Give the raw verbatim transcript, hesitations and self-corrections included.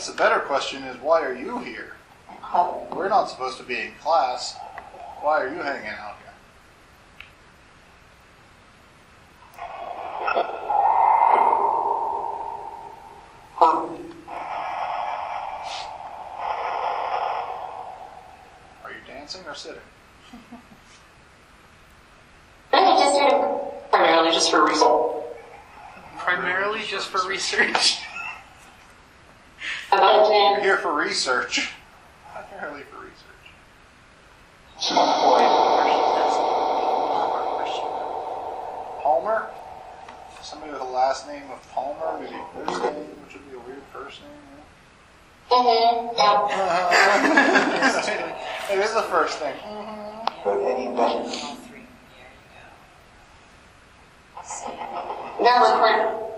guess a better question is, why are you here? We're not supposed to be in class. Why are you hanging out here? Are you dancing or sitting? Just sort of primarily just for research. Primarily just for research. You're here for research. Primarily for research. Palmer? Somebody with a last name of Palmer? Maybe first name, which would be a weird first name. Mm-hmm. Yeah. It is the first thing. Mm-hmm. Now recording.